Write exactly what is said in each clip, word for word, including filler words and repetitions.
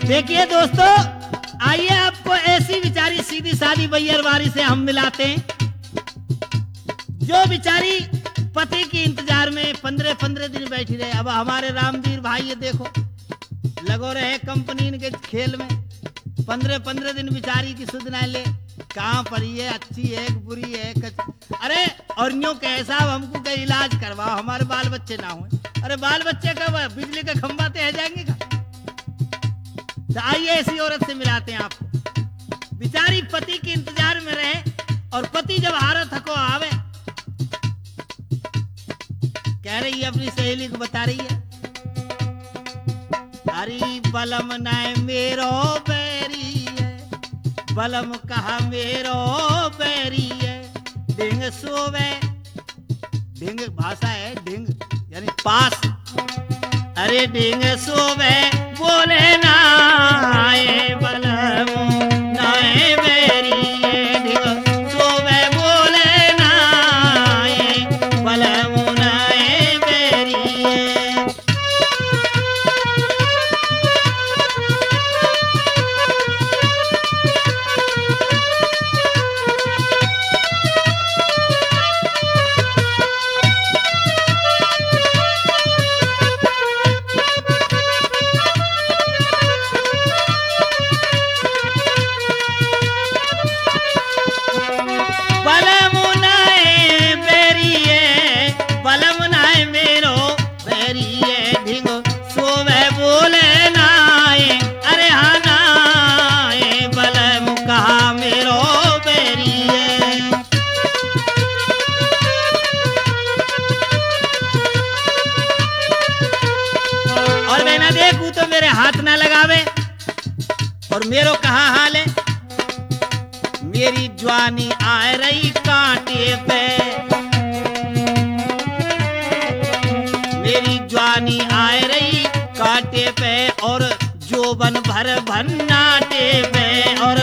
देखिए दोस्तों, आइए आपको ऐसी बेचारी सीधी सादी बैयरवारी से हम मिलाते हैं, जो बेचारी पति के इंतजार में पंद्रह पंद्रह दिन बैठी रहे। अब हमारे रामवीर भाई ये देखो लगो रहे कंपनी के खेल में, पंद्रह पंद्रह दिन बेचारी की सुध न ले, कहाँ पर ये अच्छी है बुरी है कच... अरे और यूं कैसा हमको का इलाज करवाओ, हमारे बाल बच्चे ना हो। अरे बाल बच्चे का बिजली का खंभा तो है जाएंगे का। तो आइए ऐसी औरत से मिलाते हैं आपको, बेचारी पति के इंतजार में रहे और पति जब हारा थको आवे, कह रही है अपनी सहेली को बता रही है, अरे बलम नाय मेरो बैरी है, बलम कहा मेरो बैरी है, ढिंग सोवे, ढिंग भाषा है ढिंग यानी पास, अरे ढिंग सोवे बोले नाए बलम नाए बैरी है, ढिंग सोवे बोले नाए बलम नाए बैरी है। देखू तो मेरे हाथ ना लगावे, और मेरो कहा हाल है, मेरी जवानी आ रही कांटे पे, मेरी जवानी आ रही कांटे पे, और जोबन भर भन्नाटे पे, और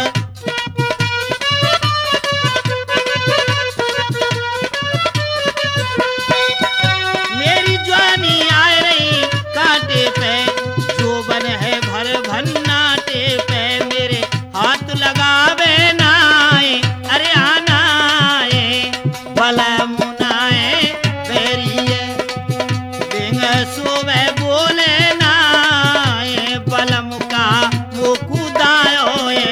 मेरी जवानी आ रही कांटे पे, है भर भन्नाटे पे, मेरे हाथ लगावे नाए, अरे आनाए बलम नाए बेरिए, बिंग सोवे बोले नाए बलम का वो कुदायो है।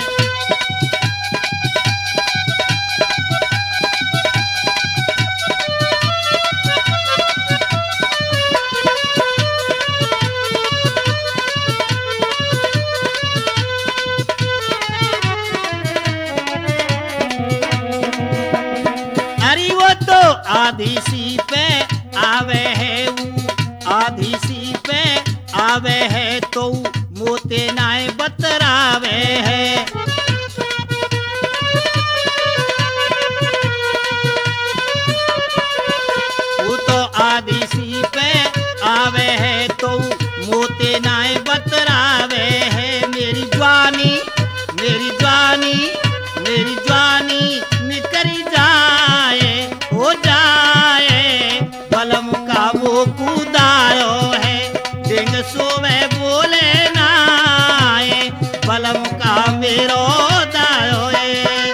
आधी सी पे आवे है वो, आधी सी पे आवे है तो मोते नाय बतरावे है, वो तो आधी सी पे आवे है तो मोते नाय बतरावे है। मेरी जवानी मेरी जवानी मेरी जवानी निकरी जाए हो जाए, बलम का वो कुदायो है, ढिंग सोवे बोले नाए बलम का मेरो दायो है।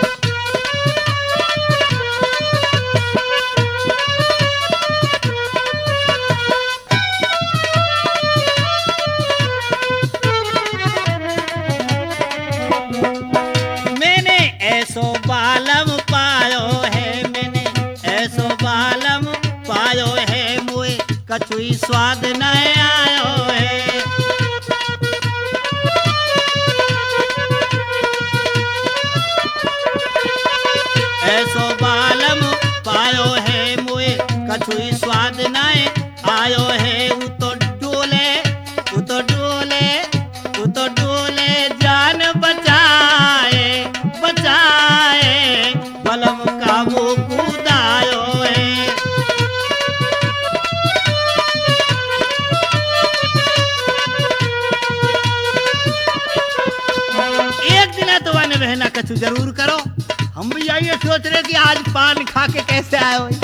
मैंने ऐसो बालम पायो है, मैंने ऐसो बालम पायो है, मुए कछुई स्वाद न आयो है, ऐसो बालम पायो है, मुए कछुई स्वाद न आयो है। वो तो डोले वो तो डोले वो तो डोले जान बचाए बचाए, बलम का वो कुदायो है। एक दिन तो वाने बहना कछु जरूर करो, हम भी आइए सोच रहे कि आज पान खा के कैसे आए हो।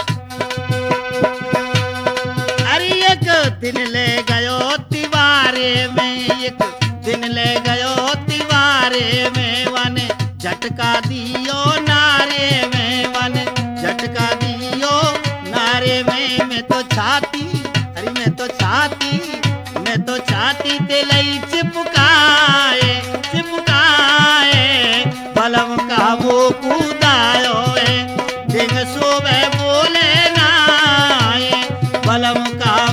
अरे एक दिन ले गयो तिवारे में, एक दिन दिन ले गयो तिवारे में वन झटका दियो नारे में वन झटका दियो नारे में मैं तो छाती अरे मैं तो छाती मैं तो छाती ते लई चिपकाए चिपकाए बलम का वो कूदायो है दिन सुबह बोले ना आए बलम का